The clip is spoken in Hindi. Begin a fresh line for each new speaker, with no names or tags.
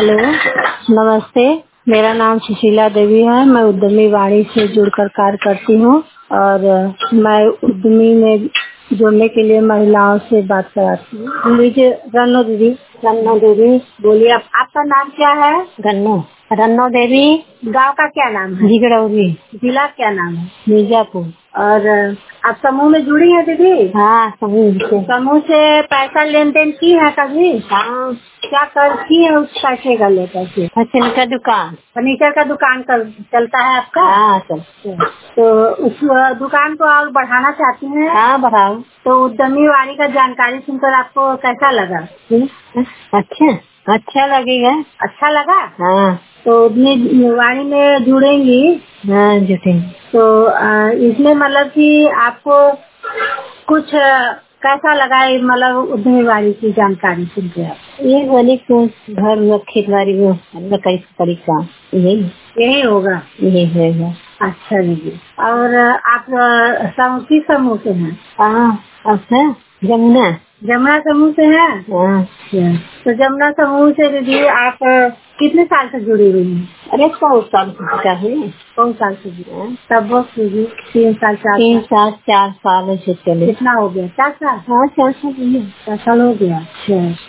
हेलो, नमस्ते। मेरा नाम सुशीला देवी है। मैं उद्यमी वाणी से जुड़कर कार्य करती हूँ और मैं उद्यमी में जुड़ने के लिए महिलाओं से बात कराती हूँ। लीजिए रन्नो दीदी। रन्नो देवी बोलिए, आपका नाम क्या है? रन्नो देवी। गांव का क्या नाम है? जिगरौली। जिला क्या नाम है? मिर्जापुर। और आप समूह में जुड़ी हैं दीदी? हाँ, समूह से पैसा लेन देन की है कभी? हाँ। क्या करती है उस पैसे का लेकर के? फर्नीचर का दुकान चलता है आपका? हाँ, चलता है। तो उस दुकान को और बढ़ाना चाहती हैं? हाँ, बढ़ाओ। तो उद्यमी वाणी का जानकारी सुनकर आपको कैसा लगा? अच्छा लगेगा। अच्छा लगा? हाँ। तो उद्यमी वाणी में जुड़ेंगी? हाँ, जुड़ेंगी। तो इसमें मतलब कि आपको कुछ कैसा लगा? मतलब उद्यमी वाणी की जानकारी सुनकर आप? ये वाली को घर में खेती में कई काम यही होगा। यही होगा। अच्छा दीदी। और आप किस समूह से हैं? अच्छा, जमुना समूह से है? हाँ। तो जमुना समूह से दीदी आप कितने साल से जुड़ी हुई हैं? अरे 100 साल से। 100 साल से जुड़ी हैं? तब वो दीदी 3 साल 4 साल से चले। कितना हो गया? 4 साल? हाँ, 4 साल हो गया। अच्छा।